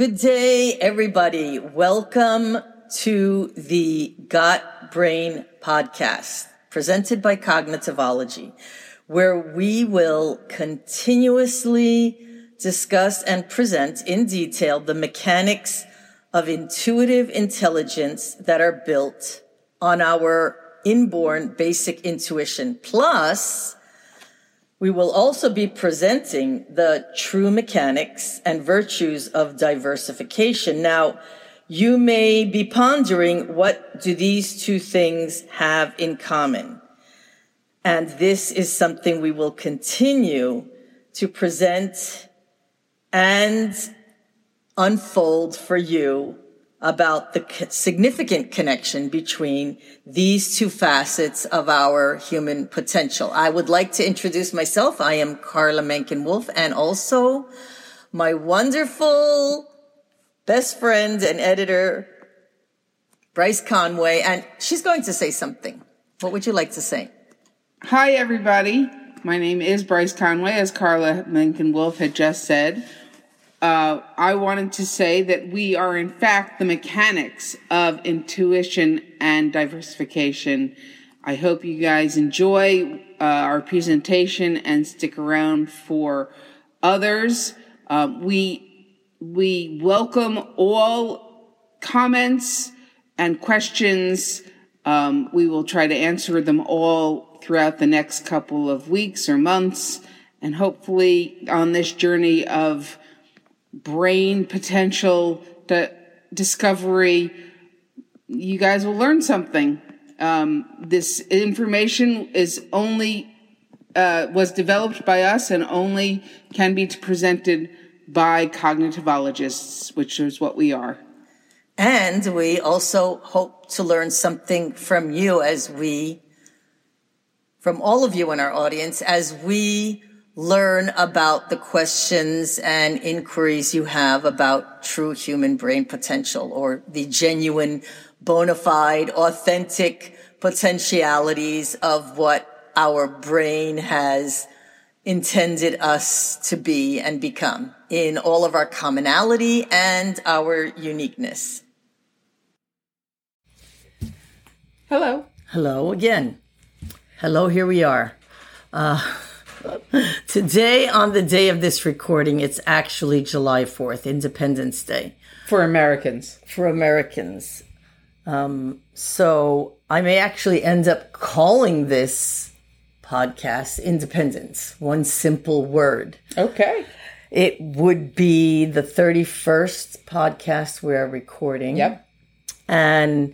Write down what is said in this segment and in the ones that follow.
Good day, everybody. Welcome to the Got Brain podcast, presented by Cognitivology, where we will continuously discuss and present in detail the mechanics of intuitive intelligence that are built on our inborn basic intuition. Plus, we will also be presenting the true mechanics and virtues of diversification. Now, you may be pondering, what do these two things have in common? And this is something we will continue to present and unfold for you about the significant connection between these two facets of our human potential. I would like to introduce myself. I am Carla Menken-Wolf, and also my wonderful best friend and editor, Bryce Conway, and she's going to say something. What would you like to say? Hi, everybody. My name is Bryce Conway, as Carla Menken-Wolf had just said. I wanted to say that we are, in fact, the mechanics of intuition and diversification. I hope you guys enjoy our presentation and stick around for others. We welcome all comments and questions. We will try to answer them all throughout the next couple of weeks or months, and hopefully on this journey of brain potential discovery, you guys will learn something. This information is only was developed by us and only can be presented by cognitivologists, which is what we are. And we also hope to learn something from you, from all of you in our audience, as we learn about the questions and inquiries you have about true human brain potential, or the genuine, bona fide, authentic potentialities of what our brain has intended us to be and become, in all of our commonality and our uniqueness. Hello. Hello again. Hello, here we are. Today, on the day of this recording, it's actually July 4th, Independence Day. For Americans. So I may actually end up calling this podcast Independence, one simple word. Okay. It would be the 31st podcast we're recording. Yep. And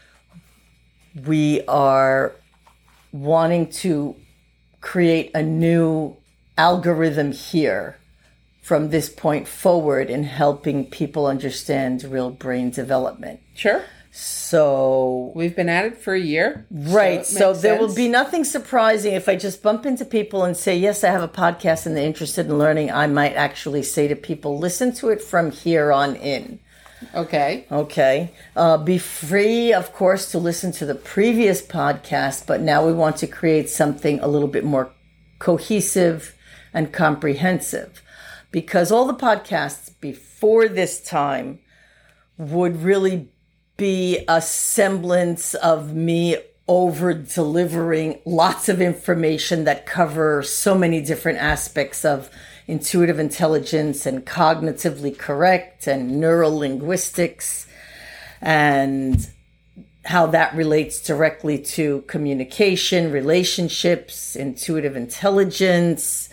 we are wanting to create a new algorithm here from this point forward in helping people understand real brain development. Sure. So we've been at it for a year. Right. So there will be nothing surprising if I just bump into people and say, yes, I have a podcast and they're interested in learning. I might actually say to people, listen to it from here on in. Okay. Be free, of course, to listen to the previous podcast, but now we want to create something a little bit more cohesive and comprehensive, because all the podcasts before this time would really be a semblance of me over delivering lots of information that cover so many different aspects of intuitive intelligence and cognitively correct and neural linguistics, and how that relates directly to communication, relationships, intuitive intelligence,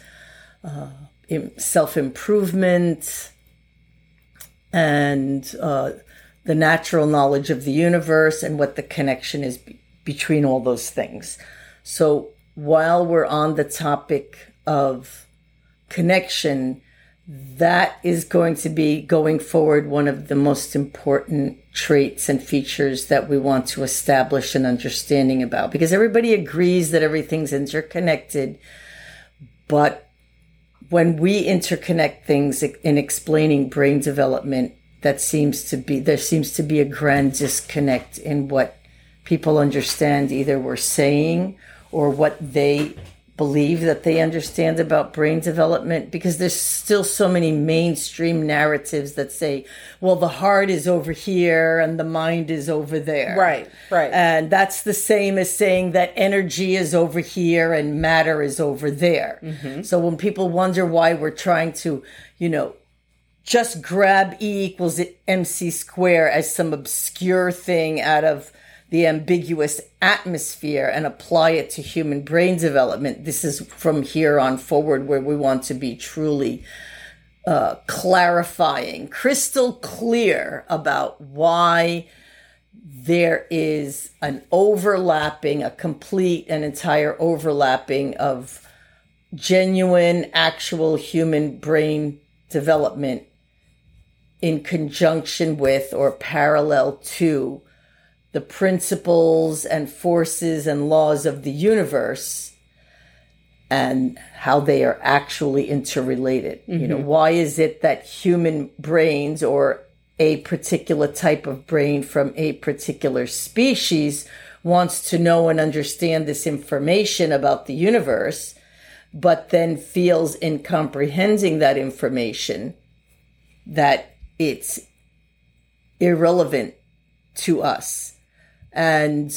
self-improvement, and the natural knowledge of the universe, and what the connection is between all those things. So while we're on the topic of connection, that is going to be, going forward, one of the most important traits and features that we want to establish an understanding about, because everybody agrees that everything's interconnected. But when we interconnect things in explaining brain development, there seems to be a grand disconnect in what people understand either we're saying or what they believe that they understand about brain development, because there's still so many mainstream narratives that say, well, the heart is over here and the mind is over there. Right. And that's the same as saying that energy is over here and matter is over there. So when people wonder why we're trying to, just grab E equals MC square as some obscure thing out of the ambiguous atmosphere and apply it to human brain development, this is from here on forward where we want to be truly clarifying, crystal clear about why there is an overlapping, a complete and entire overlapping of genuine, actual human brain development in conjunction with or parallel to the principles and forces and laws of the universe and how they are actually interrelated. Why is it that human brains or a particular type of brain from a particular species wants to know and understand this information about the universe, but then feels in comprehending that information that it's irrelevant to us? And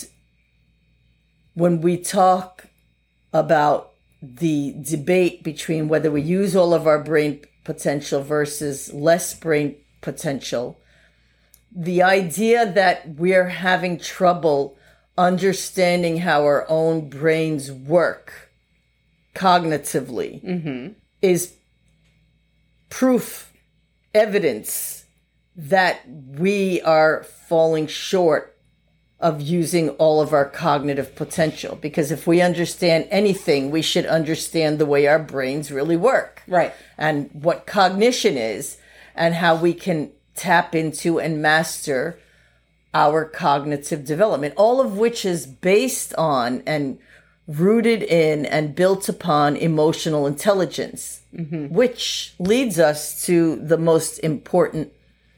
when we talk about the debate between whether we use all of our brain potential versus less brain potential, the idea that we're having trouble understanding how our own brains work cognitively is proof, evidence that we are falling short of using all of our cognitive potential. Because if we understand anything, we should understand the way our brains really work. Right. And what cognition is and how we can tap into and master our cognitive development, all of which is based on and rooted in and built upon emotional intelligence, which leads us to the most important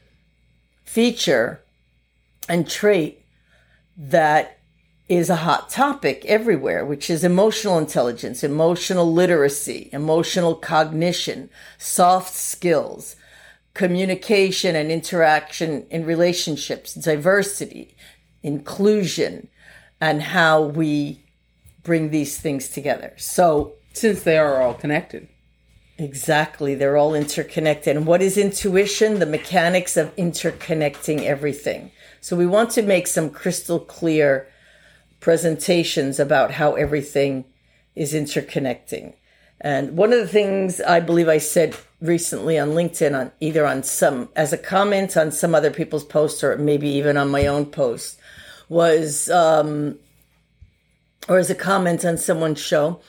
feature and trait that is a hot topic everywhere, which is emotional intelligence, emotional literacy, emotional cognition, soft skills, communication and interaction in relationships, diversity, inclusion, and how we bring these things together. So, since they are all connected. Exactly. They're all interconnected. And what is intuition? The mechanics of interconnecting everything. So we want to make some crystal clear presentations about how everything is interconnecting. And one of the things I believe I said recently on LinkedIn, as a comment on some other people's posts, or maybe even on my own post, was, or as a comment on someone's show,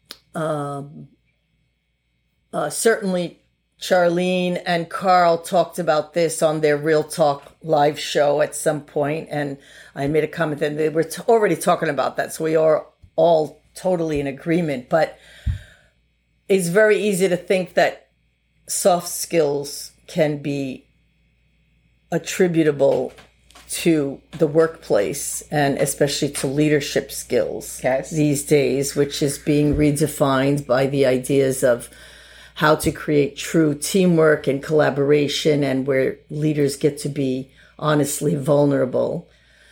certainly Charlene and Carl talked about this on their Real Talk live show at some point, and I made a comment that they were already talking about that, so we are all totally in agreement. But it's very easy to think that soft skills can be attributable to the workplace, and especially to leadership skills these days, which is being redefined by the ideas of how to create true teamwork and collaboration, and where leaders get to be honestly vulnerable.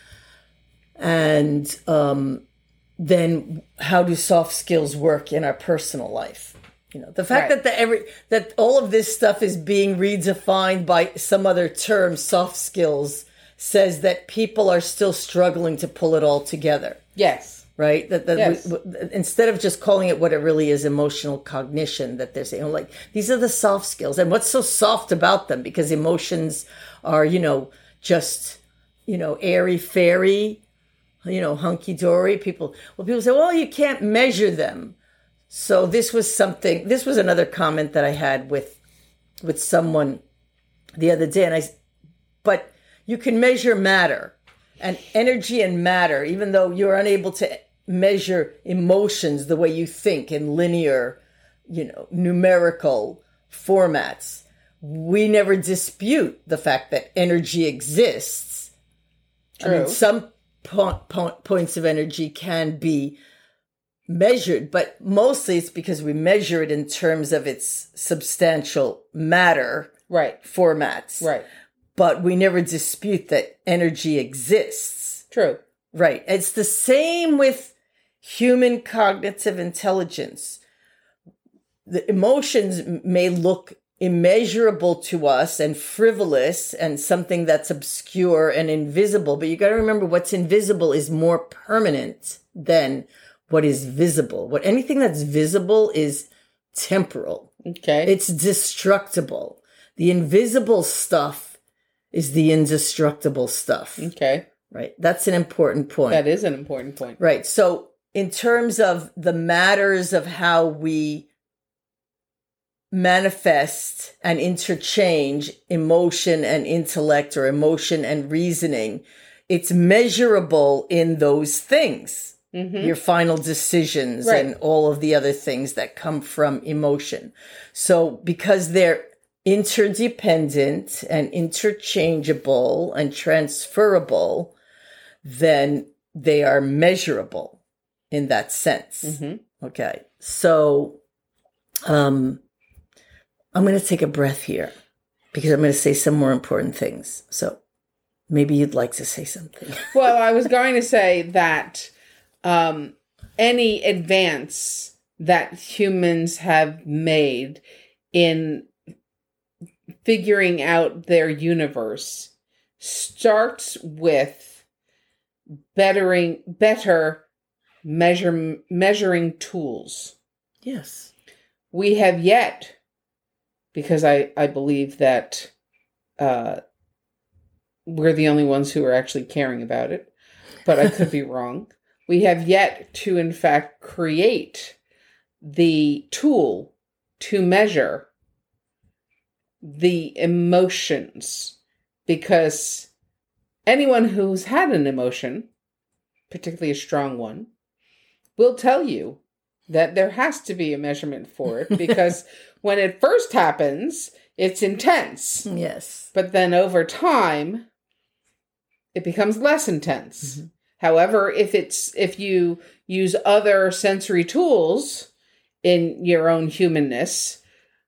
And then how do soft skills work in our personal life? The fact that all of this stuff is being redefined by some other term, soft skills, says that people are still struggling to pull it all together. Yes. Right? Yes. Instead of just calling it what it really is, emotional cognition, that they're saying, these are the soft skills. And what's so soft about them? Because emotions are, just, airy fairy, hunky dory. People say, well, you can't measure them. So this was another comment that I had with someone the other day. But you can measure matter and energy and matter, even though you're unable to measure emotions the way you think in linear, numerical formats. We never dispute the fact that energy exists. True. I mean, some points of energy can be measured, but mostly it's because we measure it in terms of its substantial matter Right. formats. Right. But we never dispute that energy exists. True. Right. It's the same with human cognitive intelligence. The emotions may look immeasurable to us and frivolous and something that's obscure and invisible, but you got to remember what's invisible is more permanent than what is visible. Anything that's visible is temporal. Okay. It's destructible. The invisible stuff is the indestructible stuff. Okay. Right. That's an important point. That is an important point. Right. So in terms of the matters of how we manifest and interchange emotion and intellect or emotion and reasoning, it's measurable in those things, your final decisions Right. and all of the other things that come from emotion. So because they're interdependent and interchangeable and transferable, then they are measurable in that sense. Okay. So, I'm going to take a breath here because I'm going to say some more important things. So maybe you'd like to say something. Well, I was going to say that any advance that humans have made in figuring out their universe starts with better measuring tools. Yes. We have yet, because I believe that we're the only ones who are actually caring about it, but I could be wrong. We have yet to, in fact, create the tool to measure the emotions, because anyone who's had an emotion, particularly a strong one, will tell you that there has to be a measurement for it, because when it first happens, it's intense. Yes. But then over time, it becomes less intense. However, if you use other sensory tools in your own humanness,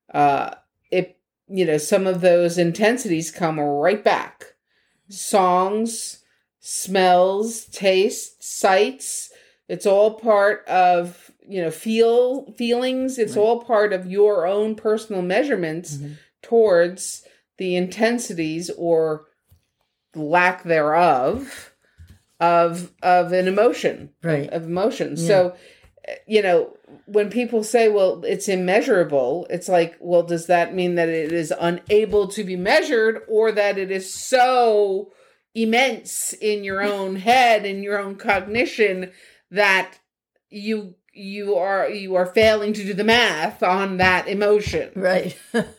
some of those intensities come right back. Songs, smells, tastes, sights, it's all part of, feelings. It's all part of your own personal measurements towards the intensities or lack thereof of an emotion, right? Of emotion. Yeah. So, when people say, well, it's immeasurable, it's like, well, does that mean that it is unable to be measured, or that it is so immense in your own head, in your own cognition, that you are failing to do the math on that emotion? Right.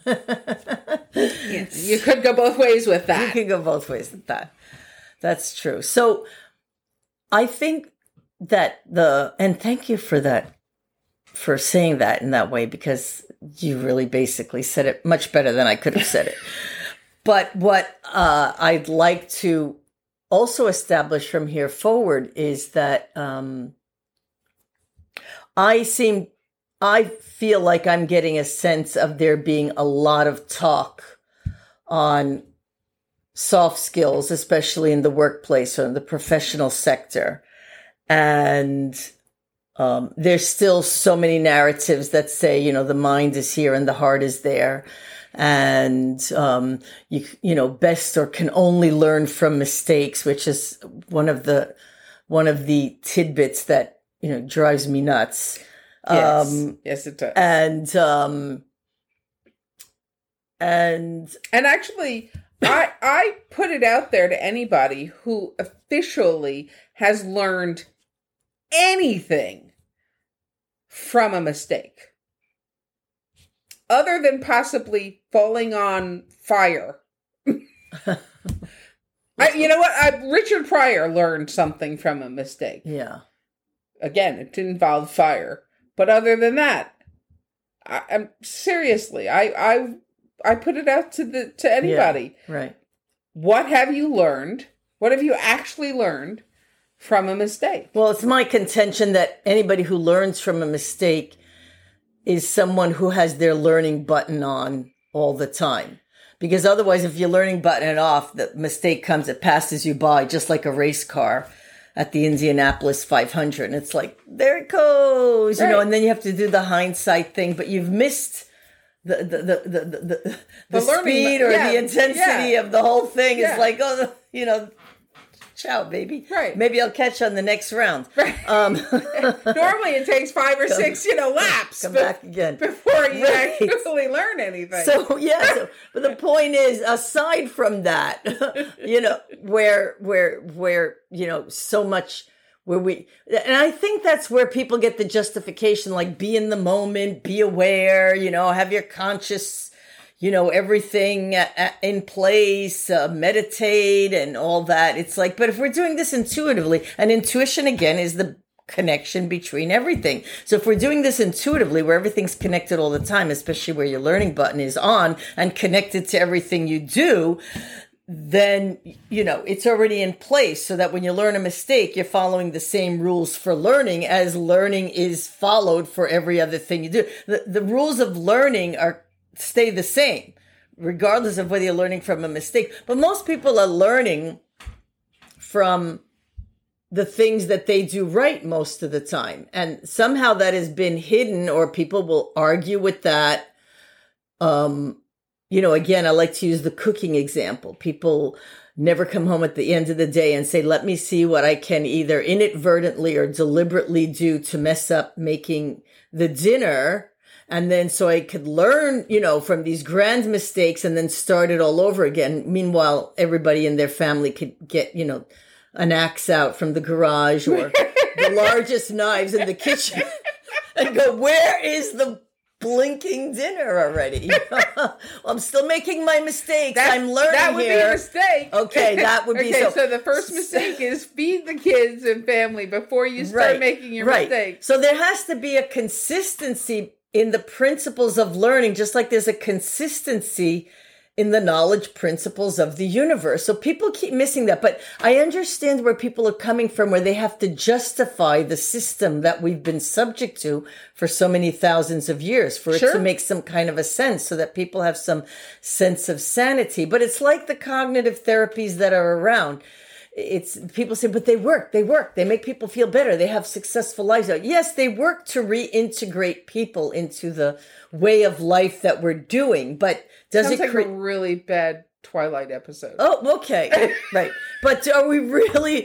Yes. You could go both ways with that. You can go both ways with that. That's true. So I think that and thank you for that, for saying that in that way, because you really basically said it much better than I could have said it. But what I'd like to also establish from here forward is that I feel like I'm getting a sense of there being a lot of talk on soft skills, especially in the workplace or in the professional sector. And there's still so many narratives that say, the mind is here and the heart is there. And, best or can only learn from mistakes, which is one of the tidbits that, drives me nuts. Yes, it does. And actually, I put it out there to anybody who officially has learned anything from a mistake, other than possibly falling on fire. Richard Pryor learned something from a mistake. Yeah. Again, it didn't involve fire, but other than that, I'm seriously, I put it out to anybody. Yeah, right. What have you learned? What have you actually learned from a mistake. Well, it's my contention that anybody who learns from a mistake is someone who has their learning button on all the time. Because otherwise, if your learning button it off, the mistake comes, it passes you by, just like a race car at the Indianapolis 500. And it's like, there it goes, you know, and then you have to do the hindsight thing, but you've missed the speed or the intensity of the whole thing. It's like, oh, you know, ciao, baby. Right. Maybe I'll catch you on the next round. Right. Normally it takes 5 or 6, laps. Come back again. Before you actually learn anything. So, but the point is, aside from that, where, so much and I think that's where people get the justification, like be in the moment, be aware, have your conscious, everything in place, meditate and all that. It's like, but if we're doing this intuitively, and intuition again is the connection between everything. So if we're doing this intuitively, where everything's connected all the time, especially where your learning button is on and connected to everything you do, then, it's already in place so that when you learn a mistake, you're following the same rules for learning as learning is followed for every other thing you do. The rules of learning stay the same, regardless of whether you're learning from a mistake. But most people are learning from the things that they do right most of the time. And somehow that has been hidden, or people will argue with that. Again, I like to use the cooking example. People never come home at the end of the day and say, let me see what I can either inadvertently or deliberately do to mess up making the dinner. And then so I could learn, from these grand mistakes and then start it all over again. Meanwhile, everybody in their family could get, an axe out from the garage or the largest knives in the kitchen and go, where is the blinking dinner already? I'm still making my mistakes. I'm learning that would here. Be a mistake. Okay, that would be so the first mistake is feed the kids and family before you start making your mistake. So there has to be a consistency in the principles of learning, just like there's a consistency in the knowledge principles of the universe. So people keep missing that. But I understand where people are coming from, where they have to justify the system that we've been subject to for so many thousands of years for it to make some kind of a sense, so that people have some sense of sanity. But it's like the cognitive therapies that are around. It's people say, but they work. They make people feel better. They have successful lives. Yes, they work to reintegrate people into the way of life that we're doing. But does Sounds it like a really bad Twilight episode? Oh, okay. Right. But are we really,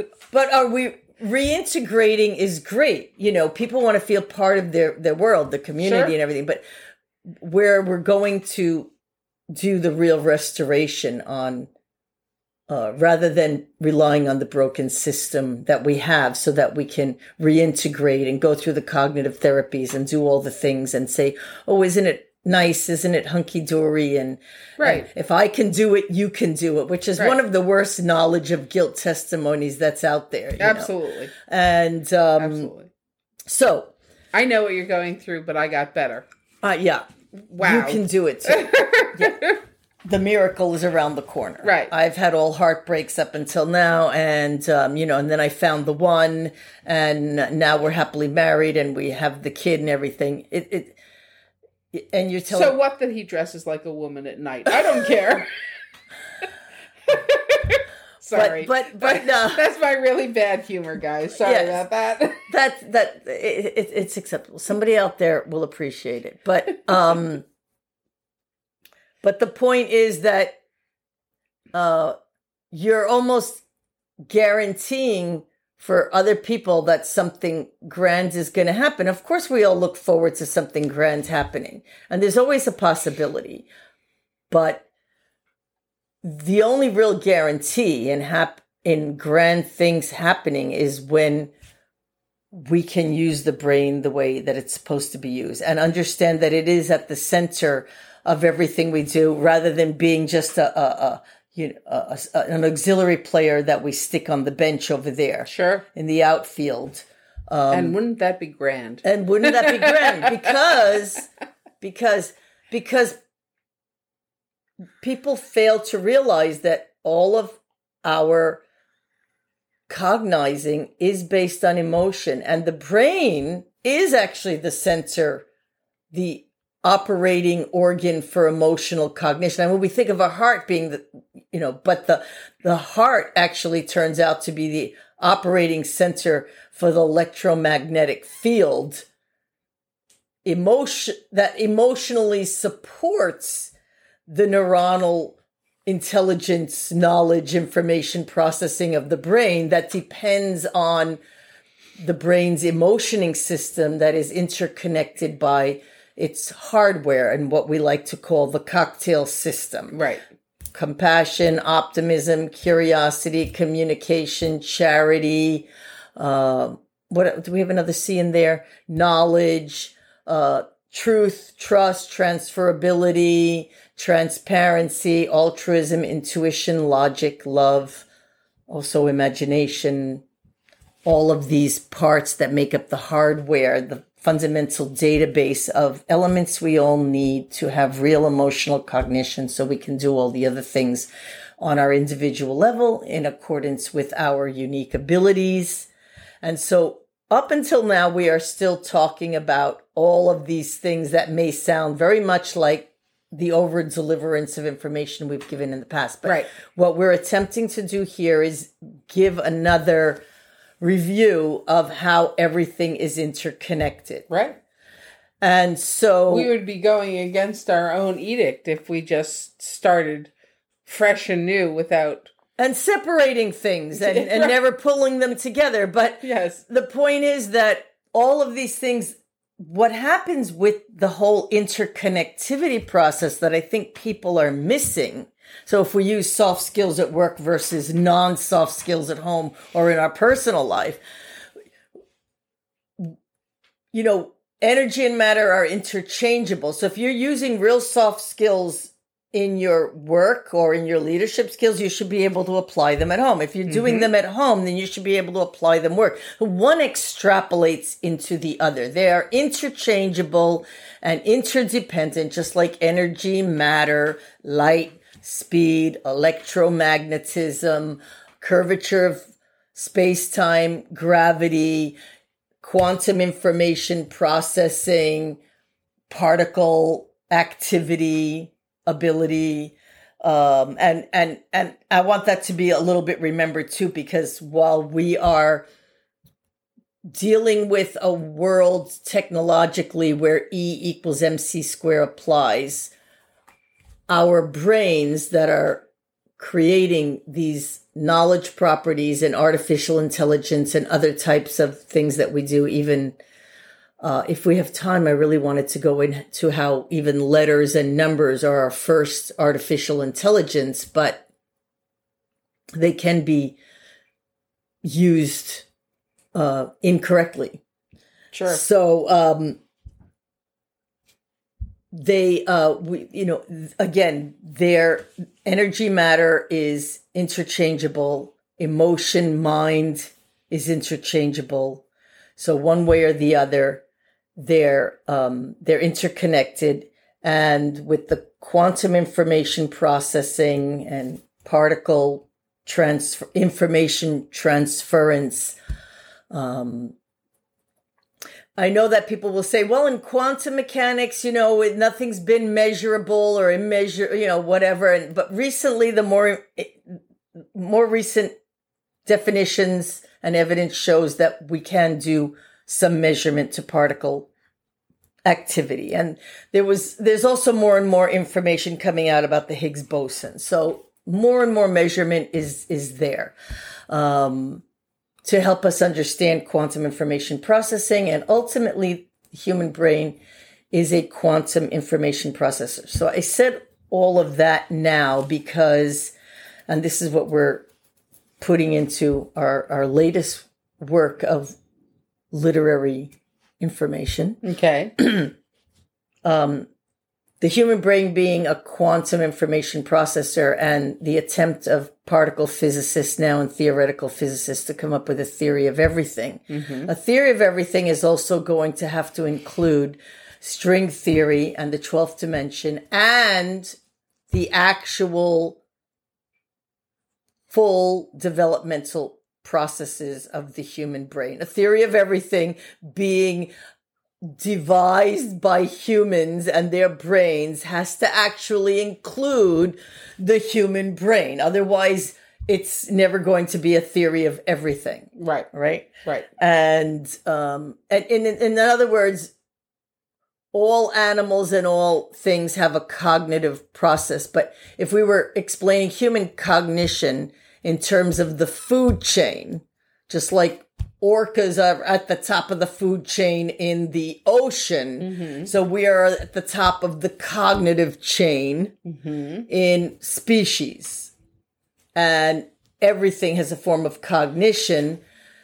reintegrating is great. People want to feel part of their world, the community and everything. But where we're going to do the real restoration on, rather than relying on the broken system that we have, so that we can reintegrate and go through the cognitive therapies and do all the things and say, oh, isn't it nice? Isn't it hunky-dory? And if I can do it, you can do it, which is one of the worst knowledge of guilt testimonies that's out there. Absolutely. And absolutely. So I know what you're going through, but I got better. Yeah. Wow. You can do it too. Yeah. The miracle is around the corner. Right. I've had all heartbreaks up until now. And, and then I found the one, and now we're happily married and we have the kid and everything. And you're telling. So what that he dresses like a woman at night? I don't care. Sorry, but that's my really bad humor, guys. Sorry about that. It's acceptable. Somebody out there will appreciate it. But but the point is that you're almost guaranteeing for other people that something grand is going to happen. Of course, we all look forward to something grand happening, and there's always a possibility. But the only real guarantee in grand things happening is when we can use the brain the way that it's supposed to be used, and understand that it is at the center of everything we do, rather than being just an auxiliary player that we stick on the bench over there, in the outfield. And wouldn't that be grand? And wouldn't that be grand? Because people fail to realize that all of our cognizing is based on emotion, and the brain is actually the center, the operating organ for emotional cognition. And when we think of our heart being but the heart actually turns out to be the operating center for the electromagnetic field emotion that emotionally supports the neuronal intelligence, knowledge, information processing of the brain that depends on the brain's emotioning system that is interconnected by its hardware and what we like to call the cocktail system. Right. Compassion, optimism, curiosity, communication, charity. What do we have another C in there? Knowledge, truth, trust, transferability, transparency, altruism, intuition, logic, love, also imagination. All of these parts that make up the hardware, the fundamental database of elements we all need to have real emotional cognition so we can do all the other things on our individual level in accordance with our unique abilities. And so up until now, we are still talking about all of these things that may sound very much like the over-deliverance of information we've given in the past. But what we're attempting to do here is give another review of how everything is interconnected. Right. And so we would be going against our own edict if we just started fresh and new without... And separating things and never pulling them together. But yes, the point is that all of these things, what happens with the whole interconnectivity process that I think people are missing. So if we use soft skills at work versus non-soft skills at home or in our personal life, energy and matter are interchangeable. So if you're using real soft skills in your work or in your leadership skills, you should be able to apply them at home. If you're doing them at home, then you should be able to apply them work. One extrapolates into the other. They are interchangeable and interdependent, just like energy, matter, light, speed, electromagnetism, curvature of space-time, gravity, quantum information processing, particle activity, ability. And I want that to be a little bit remembered too, because while we are dealing with a world technologically where E equals MC square applies, our brains that are creating these knowledge properties and artificial intelligence and other types of things that we do, even if we have time, I really wanted to go into how even letters and numbers are our first artificial intelligence, but they can be used incorrectly. Sure. So again, their energy matter is interchangeable. Emotion, mind is interchangeable. So one way or the other, they're interconnected. And with the quantum information processing and particle information transference, I know that people will say, well, in quantum mechanics, nothing's been measurable or immeasurable, whatever. But recently, the more recent definitions and evidence shows that we can do some measurement to particle activity. And there's also more and more information coming out about the Higgs boson. So more and more measurement is there. To help us understand quantum information processing. And ultimately, the human brain is a quantum information processor. So I said all of that now because, and this is what we're putting into our latest work of literary information. Okay. The human brain being a quantum information processor and the attempt of particle physicists now and theoretical physicists to come up with a theory of everything. Mm-hmm. A theory of everything is also going to have to include string theory and the 12th dimension and the actual full developmental processes of the human brain. A theory of everything being devised by humans and their brains has to actually include the human brain. Otherwise, it's never going to be a theory of everything. Right. Right. Right. And in other words, all animals and all things have a cognitive process. But if we were explaining human cognition in terms of the food chain, just like orcas are at the top of the food chain in the ocean. So we are at the top of the cognitive chain in species. And everything has a form of cognition.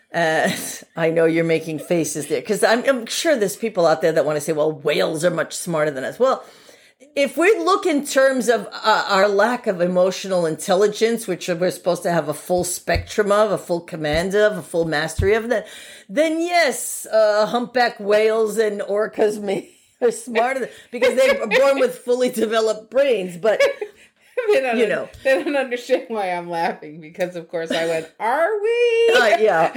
I know you're making faces there because I'm sure there's people out there that want to say, well, whales are much smarter than us. Well, if we look in terms of our lack of emotional intelligence, which we're supposed to have a full spectrum of, a full command of, a full mastery of, then yes, humpback whales and orcas are smarter because they were born with fully developed brains. But they don't understand why I'm laughing because, of course, I went, "Are we?" Yeah.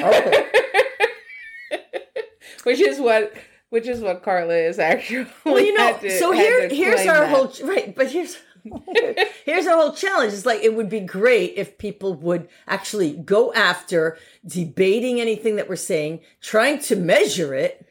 Okay. Which is what Carla is actually. Well, here's our whole right, but here's our whole challenge. It's like it would be great if people would actually go after debating anything that we're saying, trying to measure it.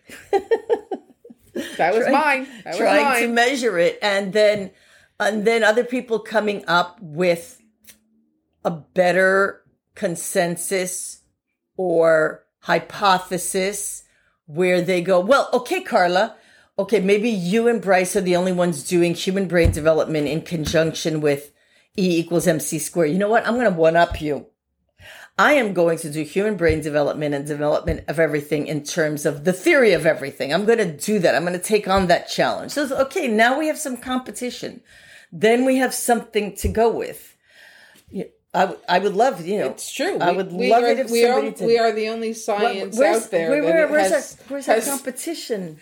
That was mine. Trying to measure it, and then other people coming up with a better consensus or hypothesis where they go, well, okay, Carla, okay, maybe you and Bryce are the only ones doing human brain development in conjunction with E equals MC squared. You know what? I'm going to one-up you. I am going to do human brain development and development of everything in terms of the theory of everything. I'm going to do that. I'm going to take on that challenge. So, okay, now we have some competition. Then we have something to go with. I would love, It's true. I would love it if somebody did. We are the only science out there. Where's our competition?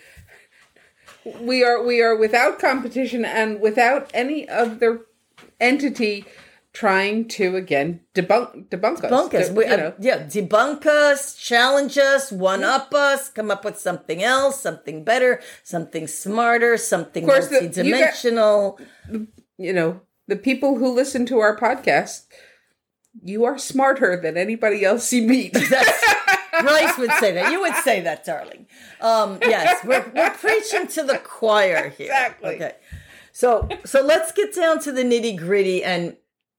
We are without competition and without any other entity trying to again debunk us. Debunk us, challenge us, one up us, come up with something else, something better, something smarter, something multidimensional. The people who listen to our podcast, you are smarter than anybody else you meet. Bryce would say that. You would say that, darling. Yes, we're preaching to the choir here. Exactly. Okay. So let's get down to the nitty gritty and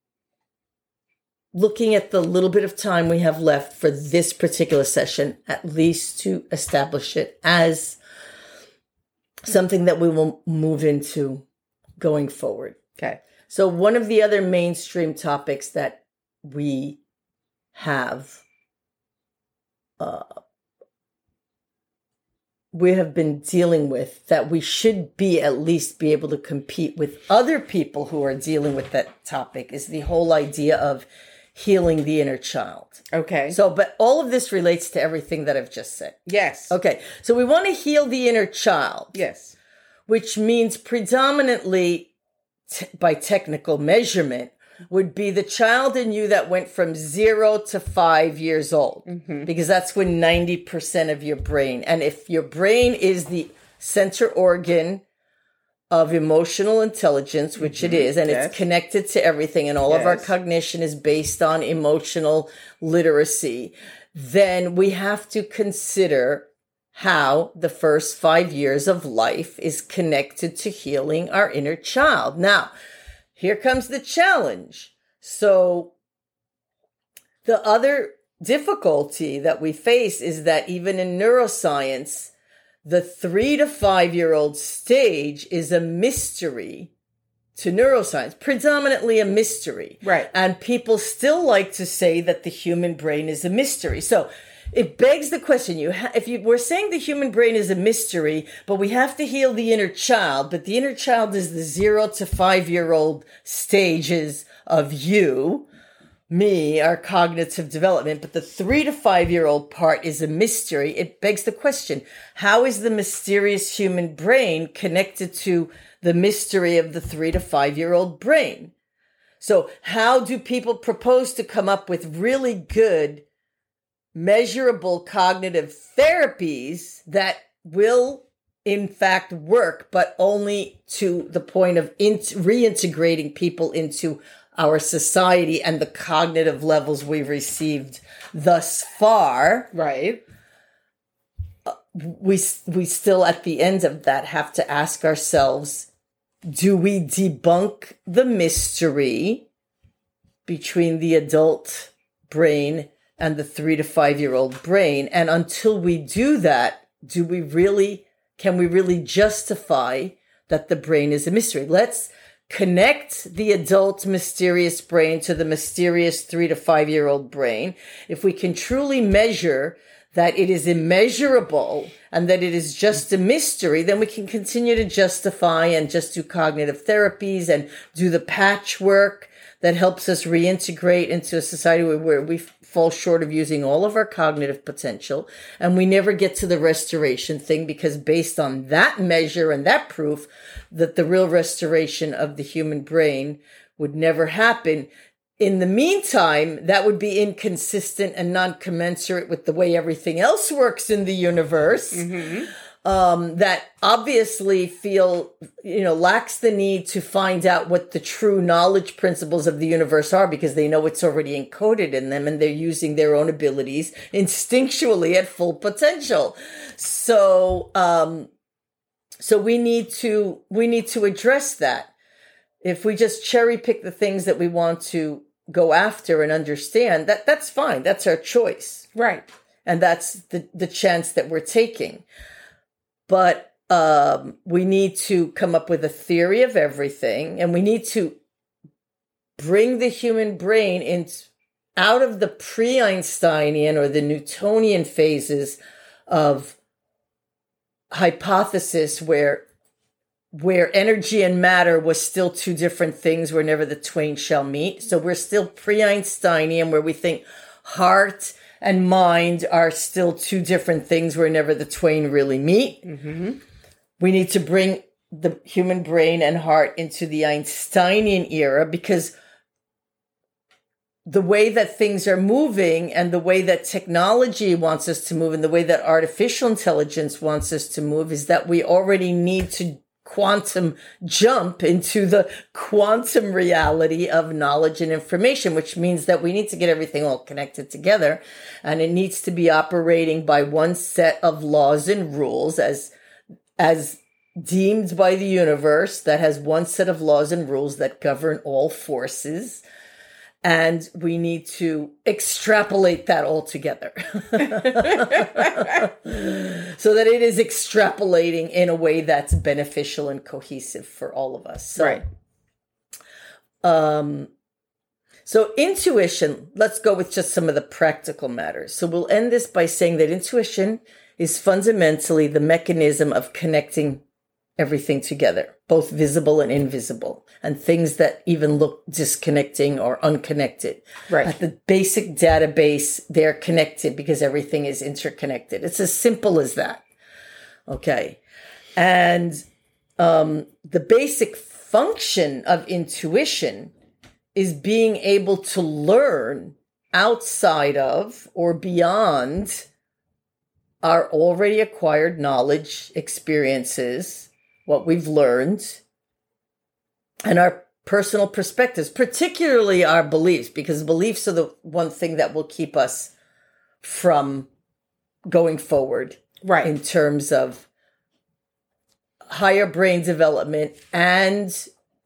looking at the little bit of time we have left for this particular session, at least to establish it as something that we will move into going forward. Okay. So one of the other mainstream topics that we have been dealing with, that we should at least be able to compete with other people who are dealing with that topic, is the whole idea of healing the inner child. Okay. So, but all of this relates to everything that I've just said. Yes. Okay. So we want to heal the inner child. Yes. Which means predominantly by technical measurement would be the child in you that went from 0 to 5 years old, because that's when 90% of your brain, and if your brain is the center organ of emotional intelligence, which it is, and it's connected to everything, and all of our cognition is based on emotional literacy, then we have to consider how the first 5 years of life is connected to healing our inner child. Now, here comes the challenge. So the other difficulty that we face is that even in neuroscience, the 3 to 5 year old stage is a mystery to neuroscience, predominantly a mystery. Right. And people still like to say that the human brain is a mystery. So it begs the question, we're saying the human brain is a mystery, but we have to heal the inner child, but the inner child is the 0 to 5 year old stages of you, me, our cognitive development, but the 3 to 5 year old part is a mystery. It begs the question, how is the mysterious human brain connected to the mystery of the 3 to 5 year old brain? So how do people propose to come up with really good measurable cognitive therapies that will in fact work, but only to the point of reintegrating people into our society and the cognitive levels we've received thus far. Right. We still at the end of that have to ask ourselves, do we debunk the mystery between the adult brain and the 3 to 5 year old brain? And until we do that, can we really justify that the brain is a mystery? Let's connect the adult mysterious brain to the mysterious 3 to 5 year old brain. If we can truly measure that it is immeasurable and that it is just a mystery, then we can continue to justify and just do cognitive therapies and do the patchwork that helps us reintegrate into a society where we fall short of using all of our cognitive potential. And we never get to the restoration thing, because based on that measure and that proof that the real restoration of the human brain would never happen. In the meantime, that would be inconsistent and non-commensurate with the way everything else works in the universe. Mm-hmm. That obviously lacks the need to find out what the true knowledge principles of the universe are, because they know it's already encoded in them and they're using their own abilities instinctually at full potential. So we need to address that. If we just cherry pick the things that we want to go after and understand, that's fine. That's our choice. Right. And that's the chance that we're taking. But we need to come up with a theory of everything, and we need to bring the human brain out of the pre-Einsteinian or the Newtonian phases of hypothesis where energy and matter was still two different things where never the twain shall meet. So we're still pre-Einsteinian, where we think heart and mind are still two different things where never the twain really meet. Mm-hmm. We need to bring the human brain and heart into the Einsteinian era, because the way that things are moving and the way that technology wants us to move and the way that artificial intelligence wants us to move is that we already need to quantum jump into the quantum reality of knowledge and information, which means that we need to get everything all connected together, and it needs to be operating by one set of laws and rules as deemed by the universe, that has one set of laws and rules that govern all forces. And we need to extrapolate that all together so that it is extrapolating in a way that's beneficial and cohesive for all of us. So, right. So intuition, let's go with just some of the practical matters. So we'll end this by saying that intuition is fundamentally the mechanism of connecting everything together, both visible and invisible, and things that even look disconnecting or unconnected. Right. At the basic database, they're connected because everything is interconnected. It's as simple as that. Okay. And the basic function of intuition is being able to learn outside of or beyond our already acquired knowledge, experiences, what we've learned, and our personal perspectives, particularly our beliefs, because beliefs are the one thing that will keep us from going forward. Right. In terms of higher brain development and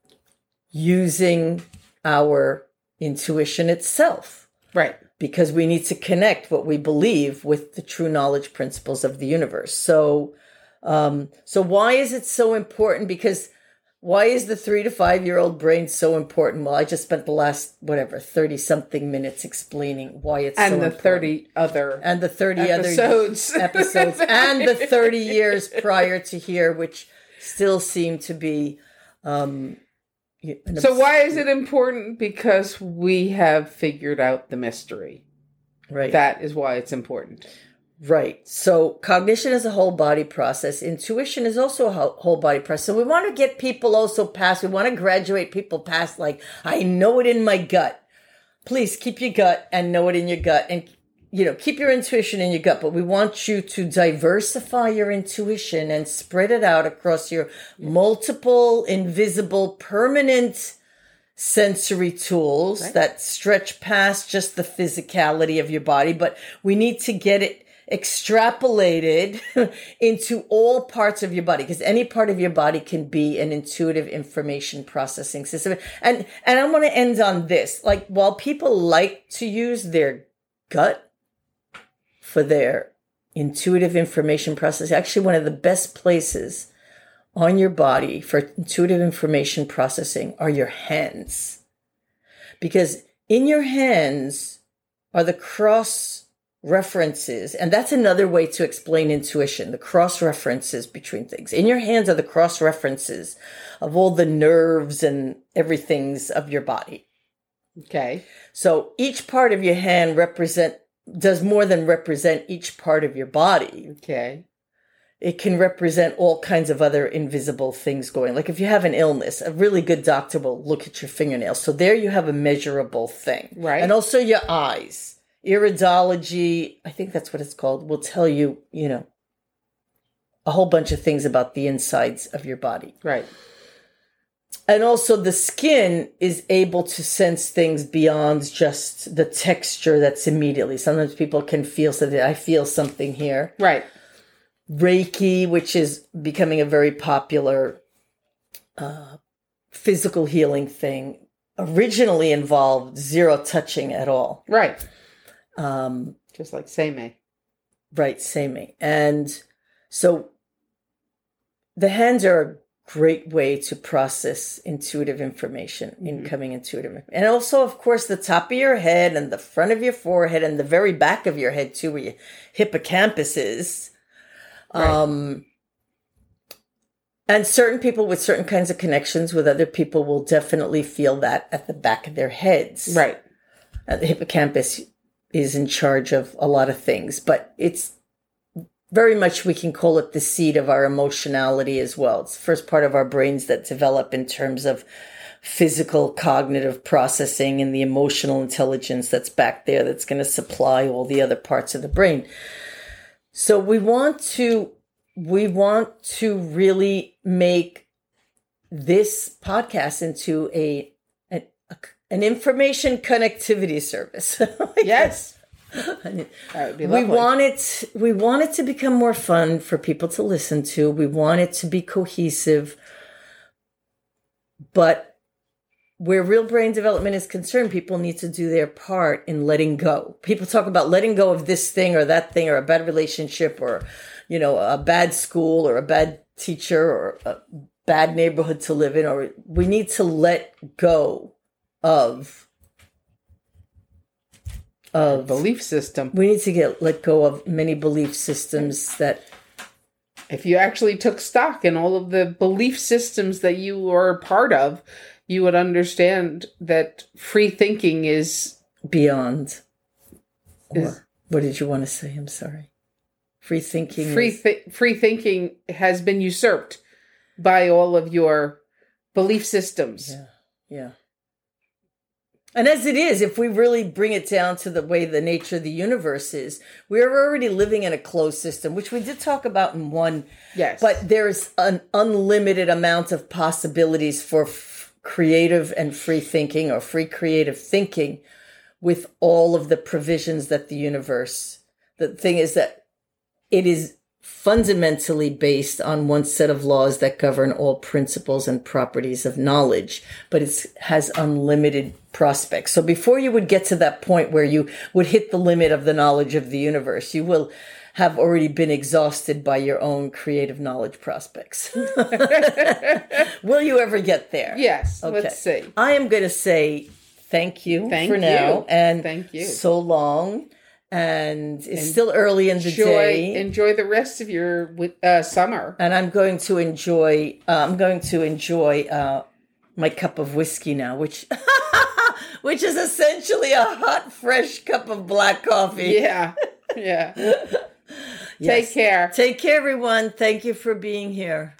using our intuition itself. Right. Because we need to connect what we believe with the true knowledge principles of the universe. So why is it so important? Because why is the 3 to 5 year old brain so important? Well, I just spent the last, 30 something minutes explaining why it's so important. And the 30 episodes. other episodes and the 30 years prior to here, which still seem to be, so why is it important? Because we have figured out the mystery. Right. That is why it's important. Right. So cognition is a whole body process. Intuition is also a whole body process. So we want to get people also past, we want to graduate people past, like, I know it in my gut. Please keep your gut and know it in your gut. And keep your intuition in your gut, but we want you to diversify your intuition and spread it out across your multiple, invisible, permanent sensory tools that stretch past just the physicality of your body. But we need to get it extrapolated into all parts of your body, because any part of your body can be an intuitive information processing system. And I want to end on this. Like, while people like to use their gut for their intuitive information processing, actually one of the best places on your body for intuitive information processing are your hands. Because in your hands are the cross references, and that's another way to explain intuition, the cross references between things. In your hands are the cross references of all the nerves and everything's of your body. Okay. So each part of your hand does more than represent each part of your body. Okay. It can represent all kinds of other invisible things going. Like if you have an illness, a really good doctor will look at your fingernails. So there you have a measurable thing. Right. And also your eyes. Iridology, I think that's what it's called, will tell you, a whole bunch of things about the insides of your body. Right. And also the skin is able to sense things beyond just the texture that's immediately. Sometimes people can feel something. I feel something here. Right. Reiki, which is becoming a very popular physical healing thing, originally involved zero touching at all. Right. Just like Seimei. Right, Seimei. And so the hands are a great way to process intuitive information, incoming intuitive. And also, of course, the top of your head and the front of your forehead and the very back of your head, too, where your hippocampus is. Right. And certain people with certain kinds of connections with other people will definitely feel that at the back of their heads. Right. The hippocampus is in charge of a lot of things, but it's very much, we can call it the seat of our emotionality as well. It's the first part of our brains that develop in terms of physical cognitive processing and the emotional intelligence that's back there that's going to supply all the other parts of the brain. So we want to really make this podcast into an information connectivity service. Yes. That would be lovely. We want it to become more fun for people to listen to. We want it to be cohesive. But where real brain development is concerned, people need to do their part in letting go. People talk about letting go of this thing or that thing or a bad relationship or, a bad school or a bad teacher or a bad neighborhood to live in. Or we need to let go of belief system. We need to let go of many belief systems that... If you actually took stock in all of the belief systems that you are a part of, you would understand that free thinking is... Beyond. Or what did you want to say? I'm sorry. Free thinking Free thinking has been usurped by all of your belief systems. Yeah. And as it is, if we really bring it down to the way the nature of the universe is, we're already living in a closed system, which we did talk about in one. Yes. But there's an unlimited amount of possibilities for creative and free thinking or free creative thinking with all of the provisions that the universe... The thing is that it is fundamentally based on one set of laws that govern all principles and properties of knowledge, but it has unlimited prospects. So before you would get to that point where you would hit the limit of the knowledge of the universe, you will have already been exhausted by your own creative knowledge prospects. Will you ever get there? Yes. Okay. Let's see. I am going to say thank you for now. And thank you. So long. And it's still early in the day. Enjoy the rest of your summer. And I'm going to enjoy. My cup of whiskey now, which is essentially a hot, fresh cup of black coffee. Yeah. Yes. Take care. Take care, everyone. Thank you for being here.